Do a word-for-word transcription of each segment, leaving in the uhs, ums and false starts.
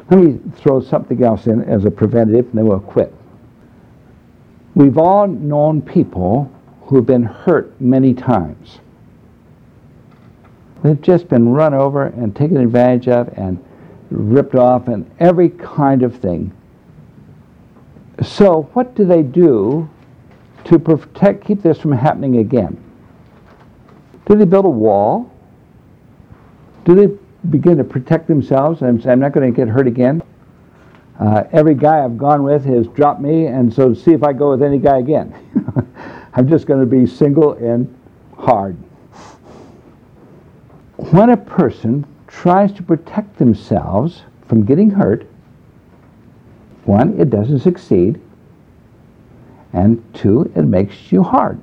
Let me throw something else in as a preventative, and then we'll quit. We've all known people who have been hurt many times. They've just been run over and taken advantage of and ripped off and every kind of thing. So what do they do to protect, keep this from happening again? Do they build a wall? Do they begin to protect themselves and say, I'm not going to get hurt again? Uh, every guy I've gone with has dropped me, and so see if I go with any guy again. I'm just going to be single and hard. When a person tries to protect themselves from getting hurt, one, it doesn't succeed, and two, it makes you hard.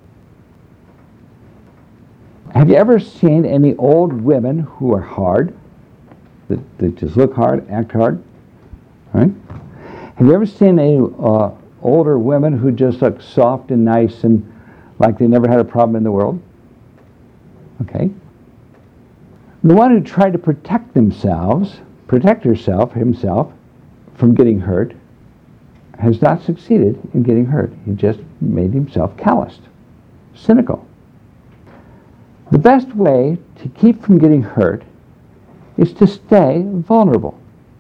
Have you ever seen any old women who are hard, that, that just look hard, act hard? Right? Have you ever seen any uh, older women who just look soft and nice and like they never had a problem in the world? Okay. The one who tried to protect themselves, protect herself, himself, from getting hurt, has not succeeded in getting hurt. He just made himself calloused, cynical. The best way to keep from getting hurt is to stay vulnerable.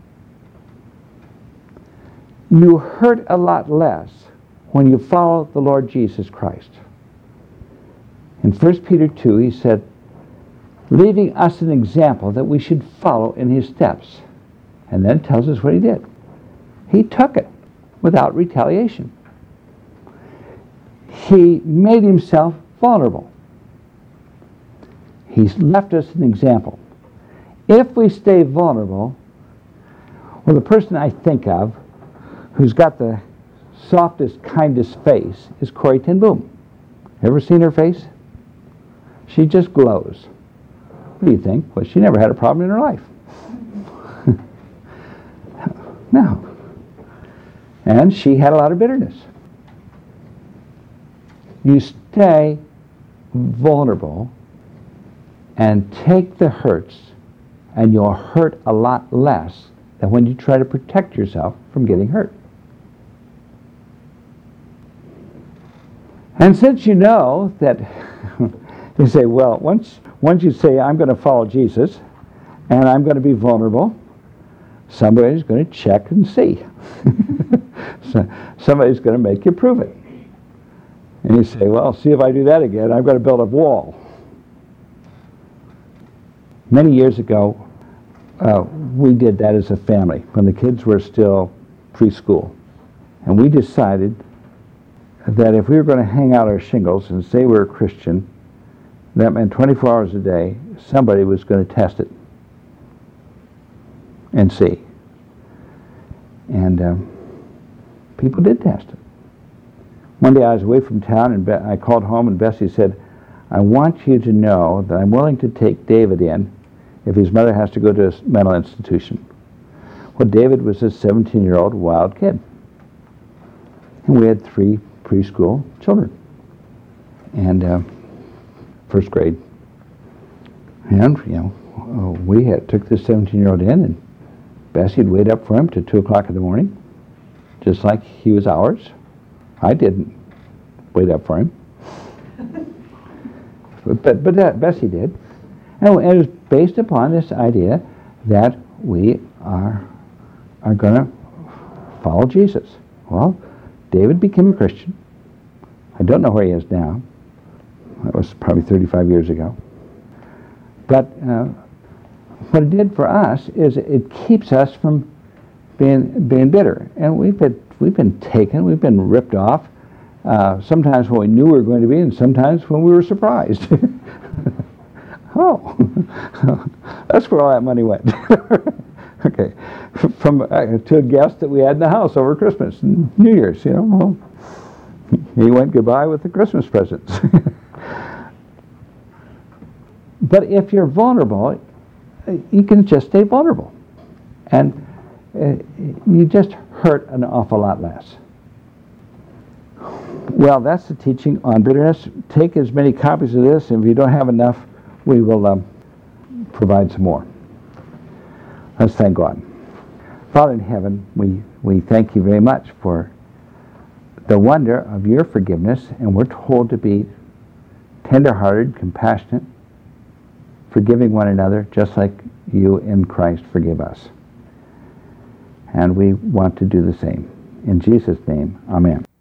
You hurt a lot less when you follow the Lord Jesus Christ. In First Peter two, he said, leaving us an example that we should follow in his steps. And then tells us what he did. He took it without retaliation. He made himself vulnerable. He's left us an example. If we stay vulnerable, well, the person I think of who's got the softest, kindest face is Corrie ten Boom. Ever seen her face? She just glows. What do you think? Well, she never had a problem in her life. No. And she had a lot of bitterness. You stay vulnerable and take the hurts, and you'll hurt a lot less than when you try to protect yourself from getting hurt. And since you know that, you say, well, once, once you say, I'm going to follow Jesus, and I'm going to be vulnerable, somebody's going to check and see. So somebody's going to make you prove it. And you say, well, see if I do that again, I've got to build a wall. Many years ago, uh, we did that as a family when the kids were still preschool. And we decided that if we were going to hang out our shingles and say we were a Christian, that meant twenty-four hours a day, somebody was going to test it and see. And um, people did test it. One day I was away from town, and Be- I called home, and Bessie said, I want you to know that I'm willing to take David in if his mother has to go to a mental institution. Well, David was a seventeen-year-old wild kid. And we had three preschool children. And uh, first grade. And, you know, uh, we had took this seventeen-year-old in, and Bessie would wait up for him till two o'clock in the morning, just like he was ours. I didn't wait up for him. but but that, Bessie did. And it was based upon this idea that we are, are going to follow Jesus. Well, David became a Christian. I don't know where he is now. That was probably thirty-five years ago. But uh, what it did for us is it keeps us from being being bitter. And we've been, we've been taken, we've been ripped off, uh, sometimes when we knew we were going to be, and sometimes when we were surprised. Oh, that's where all that money went. Okay, from uh, to a guest that we had in the house over Christmas and New Year's, you know. Well, he went goodbye with the Christmas presents. But if you're vulnerable, you can just stay vulnerable. And uh, you just hurt an awful lot less. Well, that's the teaching on bitterness. Take as many copies of this, and if you don't have enough, we will um, provide some more. Let's thank God. Father in heaven, we, we thank you very much for the wonder of your forgiveness, and we're told to be tender-hearted, compassionate, forgiving one another, just like you in Christ forgive us. And we want to do the same. In Jesus' name, amen.